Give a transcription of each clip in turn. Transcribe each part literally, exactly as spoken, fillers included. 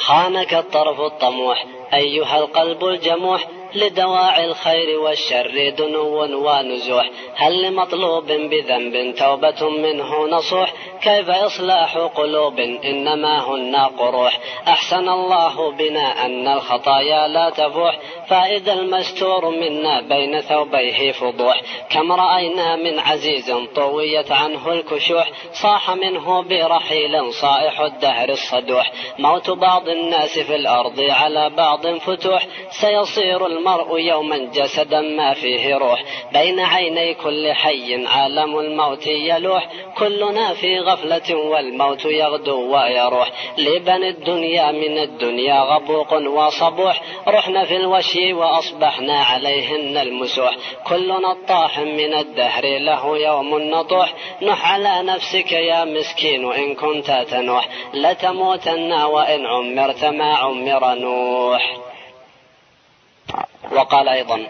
خانك الطرف الطموح أيها القلب الجموح، لدواعي الخير والشر دنو ونزوح. هل لمطلوب بذنب توبة منه نصوح؟ كيف إصلاح قلوب إنما هن قروح. أحسن الله بنا أن الخطايا لا تفوح، فإذا المستور منا بين ثوبيه فضوح. كم رأينا من عزيز طويت عنه الكشوح، صاح منه برحيل صائح الدهر الصدوح. موت بعض الناس في الأرض على بعض فتوح، سيصير المرء يوما جسدا ما فيه روح. بين عيني كل حي عالم الموت يلوح، كلنا في غفلة والموت يغدو ويروح. لبني الدنيا من الدنيا غبوق وصبوح، رحنا في الوشي وأصبحنا عليهن المسوح. كلنا الطاح من الدهر له يوم نطوح، نح على نفسك يا مسكين إن كنت تنوح، لتموتن وإن عمرت ما عمر نوح. وقال أيضا: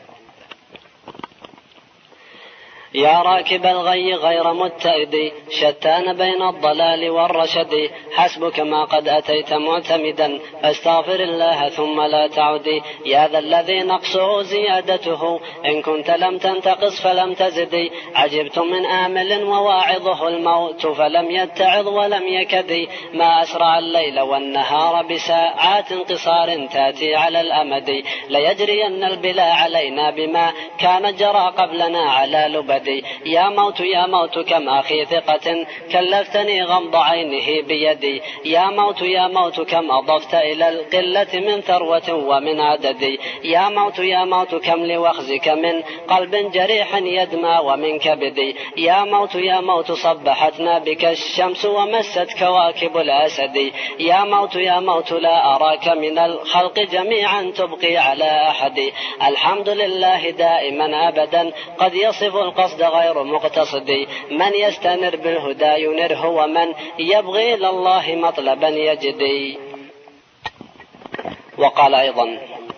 يا راكب الغي غير متئد، شتان بين الضلال والرشد. حسبك ما قد أتيت معتمدا، فاستغفر الله ثم لا تعدي. يا ذا الذي نقصه زيادته، إن كنت لم تنتقص فلم تزدي. عجبت من آمل وواعظه الموت، فلم يتعظ ولم يكدي. ما أسرع الليل والنهار بساعات قصار تاتي على الأمد. ليجرين البلا علينا بما كان جرى قبلنا على لبد. يا موت يا موت كم أخي ثقة، كلفتني غمض عينه بيدي. يا موت يا موت كم أضفت إلى القلة من ثروة ومن عدد. يا موت يا موت كم لوخزك من قلب جريح يدمى ومن كبد. يا موت يا موت صبحتنا بك الشمس ومست كواكب الأسد. يا موت يا موت لا أراك من الخلق جميعا تبقي على أحد. الحمد لله دائما أبدا، قد يصف القصد غير مقتصد. من يستنر بالهدى ينره، ومن يبغي إلى الله مطلبا يجدي. وقال أيضا: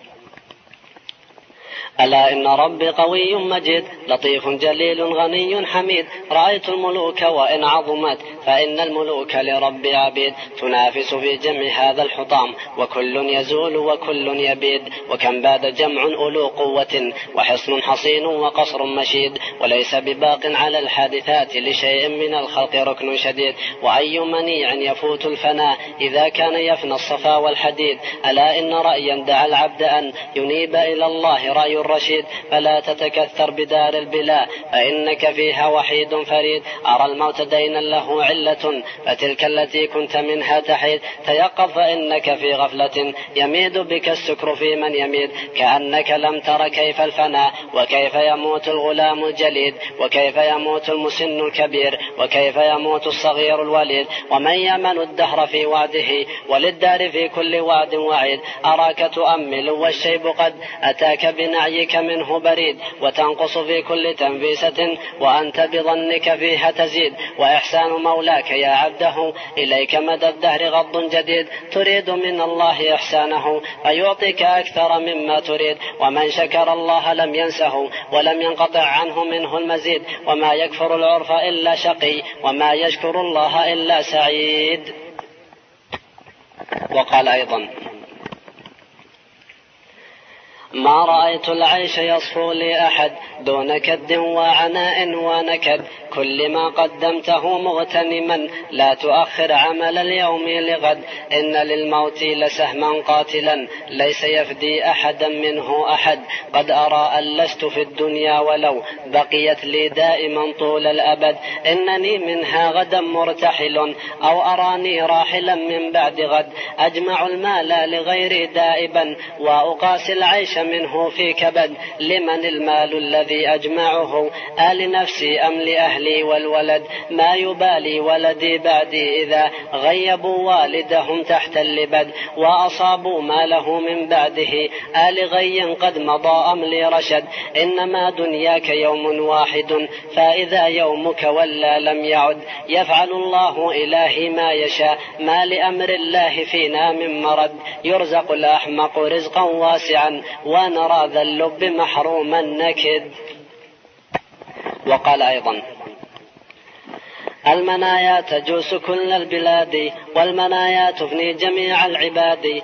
ألا إن ربي قوي مجيد، لطيف جليل غني حميد. رأيت الملوك وإن عظمت، فإن الملوك لرب عبيد. تنافس في جمع هذا الحطام، وكل يزول وكل يبيد. وكم باد جمع أولو قوة، وحصن حصين وقصر مشيد. وليس بباق على الحادثات لشيء من الخلق ركن شديد. وأي منيع يفوت الفناء إذا كان يفنى الصفا والحديد. ألا إن رأيا دعا العبد أن ينيب إلى الله رأي الرشيد. فلا تتكثر بدار البلاء، فإنك فيها وحيد فريد. أرى الموت دينا له علة، فتلك التي كنت منها تحيد. تيقظ فإنك في غفلة، يميد بك السكر في من يميد. كأنك لم تر كيف الفناء، وكيف يموت الغلام الجليد، وكيف يموت المسن الكبير، وكيف يموت الصغير الوليد. ومن يمن الدهر في وعده، وللدار في كل وعد وعيد. أراك تؤمل والشيب قد أتاك بنعيك منه بريد، وتنقص في كل تنفيسة، وأنت بظنك فيها تزيد. وإحسان مولاك يا عبده، إليك مدى الدهر غض جديد. تريد من الله إحسانه، فيعطيك أكثر مما تريد. ومن شكر الله لم ينسه، ولم ينقطع عنه منه المزيد. وما يكفر العرف إلا شقي، وما يشكر الله إلا سعيد. وقال أيضا: ما رأيت العيش يصفو لي أحد، دون كد وعناء ونكد. كل ما قدمته مغتنما، لا تؤخر عمل اليوم لغد. إن للموت لسهما قاتلا، ليس يفدي أحدا منه أحد. قد أرى أن لست في الدنيا ولو بقيت لي دائما طول الأبد. إنني منها غدا مرتحل، أو أراني راحلا من بعد غد. أجمع المال لغيري دائبا، وأقاسي العيش منه في كبد. لمن المال الذي أجمعه، آل نفسي أم لأهلي والولد؟ ما يبالي ولدي بعدي إذا غيبوا والدهم تحت اللبد. وأصابوا ماله من بعده، آل غي قد مضى أم لرشد. إنما دنياك يوم واحد، فإذا يومك ولا لم يعد. يفعل الله إلهي ما يشاء، ما لأمر الله فينا من مرد. يرزق الأحمق رزقا واسعا، ونرى ذا اللب محروما نكد. وقال أيضا: المنايا تجوس كل البلاد والمنايا تفني جميع العباد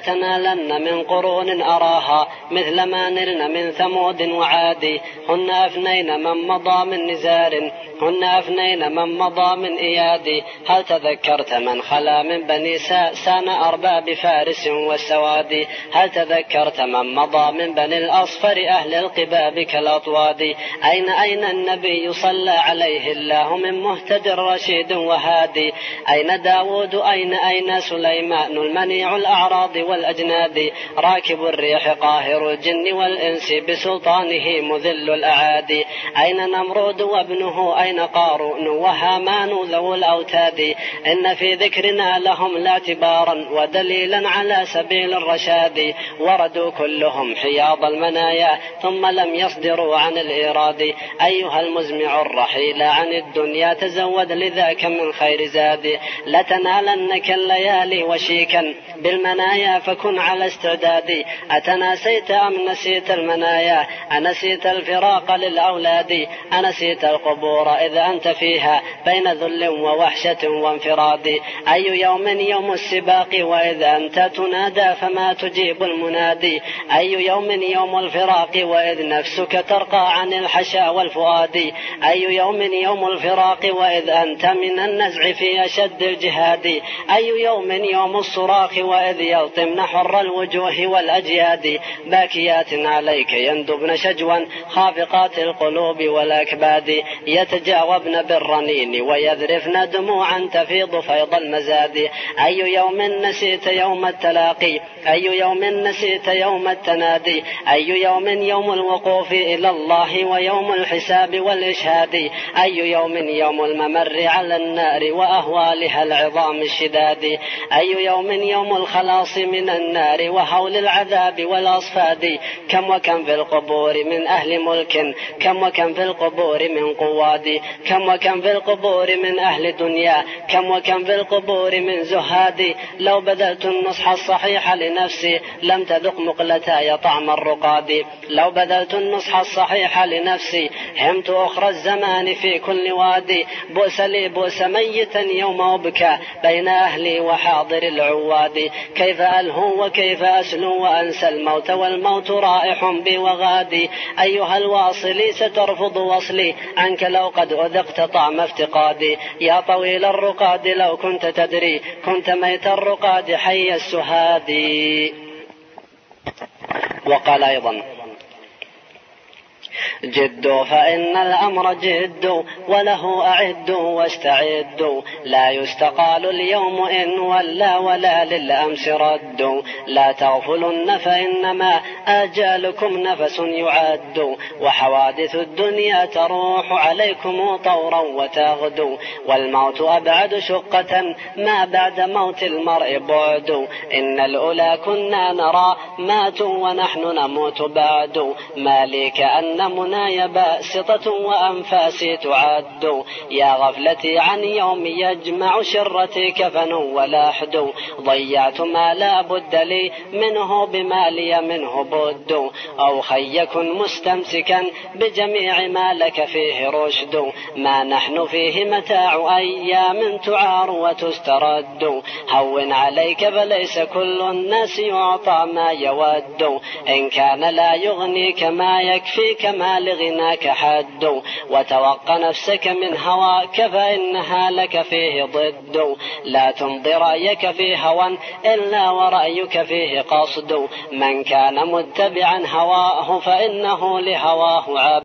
لتنالن من قرون أراها مثل ما نلن من ثمود وعاد هن أفنين من مضى من نزار هن أفنين من مضى من إياد هل تذكرت من خلا من بني سان أرباب فارس والسواد هل تذكرت من مضى من بني الأصفر أهل القباب كالأطواد أين أين النبي صلى عليه الله من مهتد رشيد وهادي أين داود أين أين سليمان المنيع الأعراض والأجناد راكب الريح قاهر الجن والإنس بسلطانه مذل الأعادي أين نمرود وابنه أين قارون وهامان ذو الأوتاد إن في ذكرنا لهم لاعتبارا ودليلا على سبيل الرشاد وردوا كلهم حياض المنايا ثم لم يصدروا عن الإراد أيها المزمع الرحيل عن الدنيا تزود لذاك من خير زاد لتنالنك الليالي وشيكا بالمنايا فكن على استعداد أتناسيت أم نسيت المنايا أنسيت الفراق للأولاد أنسيت القبور إذا أنت فيها بين ذل ووحشة وانفراد أي يوم يوم السباق وإذا أنت تنادى فما تجيب المنادي أي يوم يوم الفراق وإذ نفسك ترقى عن الحشا والفؤاد أي يوم يوم الفراق وإذ أنت من النزع في أشد الجهاد أي يوم يوم الصراخ وإذ يلطمن حر الوجوه والأجياد باكيات عليك يندبن شجوا خافقات القلوب والأكباد يتجاوبن بالرنين ويذرفن دموعا تفيض فيض المزاد أي يوم نسيت يوم التلاقي أي يوم نسيت يوم التنادي أي يوم يوم الوقوف إلى الله ويوم الحساب والإشهاد أي يوم يوم الممر على النار وأهوالها العظام الشداد أي يوم يوم الخلاص من النار وهول العذاب والأصفاد كم وكم في القبور من أهل ملك كم وكم في القبور من قواد كم وكم في القبور من أهل دنيا كم وكم في القبور من زهاد لو بذلت النصح الصحيح لنفسي لم تذق مقلتاي طعم الرقاد لو بذلت النصح الصحيح لنفسي همت أخرى الزمان في كل وادي بؤس لي بؤس ميتا يوم أبكى بين أهلي وحاضر العواد كيف ألهو وكيف أسلو وأنسى الموت والموت رائح بي وغادي أيها الواصلي سترفض وصلي عنك لو قد أذقت طعم افتقادي يا طويل الرقاد لو كنت تدري كنت ميت الرقاد حي السهادي. وقال أيضا جدوا فإن الأمر جد وله أعدوا واستعدوا لا يستقال اليوم إن ولا ولا للأمس ردوا لا تغفلن فإنما آجالكم نفس يعد وحوادث الدنيا تروح عليكم طورا وتغدو والموت أبعد شقة ما بعد موت المرء بعد إن الأولى كنا نرى ماتوا ونحن نموت بعد ما لي كأن مناي باسطة وأنفاسي تعد يا غفلتي عن يوم يجمع شرتي كفن ولاحد ضيعت ما لا بد لي منه بما لي منه بد أو خيكن مستمسكا بجميع ما لك فيه رشد ما نحن فيه متاع أيام تعار وتسترد هون عليك فليس كل الناس يعطى ما يود إن كان لا يغنيك ما يكفيك ما لغناك حد وتوق نفسك من هواك فإنها لك فيه ضد لا تمضي رأيك في هوى إلا ورأيك فيه قصد من كان متبعا هواه فإنه لهواه عبد